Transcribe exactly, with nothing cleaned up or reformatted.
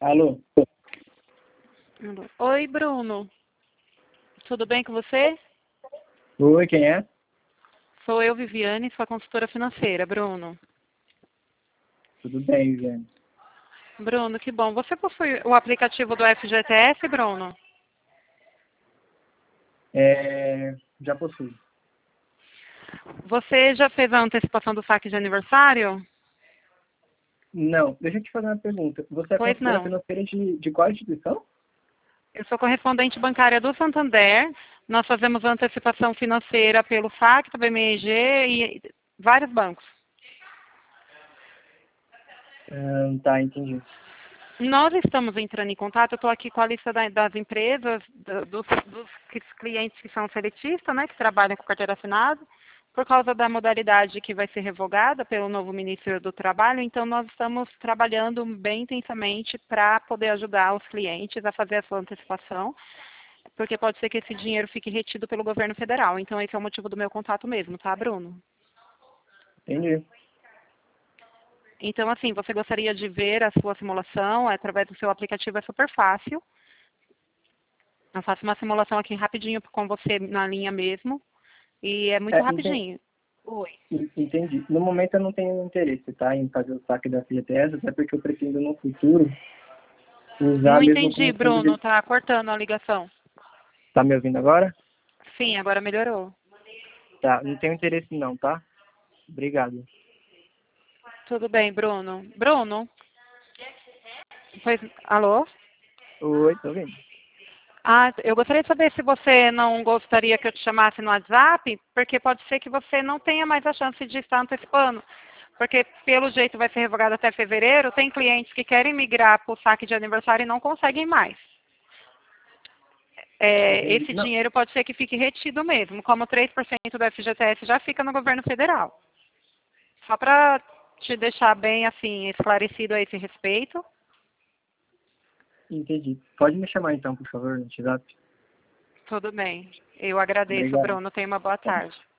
Alô? Oi, Bruno. Tudo bem com você? Oi, quem é? Sou eu, Viviane, sua consultora financeira, Bruno. Tudo bem, Viviane. Bruno, que bom. Você possui o aplicativo do F G T S, Bruno? É, já possui. Você já fez a antecipação do saque de aniversário? Não, deixa eu te fazer uma pergunta. Você é Pois consultora não. financeira de, de qual instituição? Eu sou correspondente bancária do Santander. Nós fazemos antecipação financeira pelo Facta, B M G e vários bancos. Ah, tá, entendi. Nós estamos entrando em contato, eu estou aqui com a lista da- das empresas, do- dos, dos clientes que são seletistas, né, que trabalham com carteira assinada, por causa da modalidade que vai ser revogada pelo novo ministro do Trabalho, então nós estamos trabalhando bem intensamente para poder ajudar os clientes a fazer a sua antecipação, porque pode ser que esse dinheiro fique retido pelo governo federal. Então esse é o motivo do meu contato mesmo, tá, Bruno? Entendi. Então, assim, você gostaria de ver a sua simulação através do seu aplicativo, é super fácil. Eu faço uma simulação aqui rapidinho com você na linha mesmo. E é muito É, enten- rapidinho. Oi. en- entendi. No momento eu não tenho interesse, tá, em fazer o saque da F G T S, até porque eu pretendo no futuro usar Não mesmo entendi, como fundo Bruno. de... Tá cortando a ligação. Tá me ouvindo agora? Sim, agora melhorou. Tá, não tenho interesse não, tá? Obrigado. Tudo bem, Bruno. Bruno? Pois, alô? Oi, tô ouvindo. Ah, eu gostaria de saber se você não gostaria que eu te chamasse no WhatsApp, porque pode ser que você não tenha mais a chance de estar antecipando. Porque, pelo jeito, vai ser revogado até fevereiro. Tem clientes que querem migrar para o saque de aniversário e não conseguem mais. É, Entendi. esse Não, dinheiro pode ser que fique retido mesmo, como três por cento do F G T S já fica no governo federal. Só para te deixar bem assim esclarecido a esse respeito. entendi. Pode me chamar então, por favor, no WhatsApp. Tudo bem. Eu agradeço, Obrigado. Bruno. Tenha uma boa Tá bom. tarde.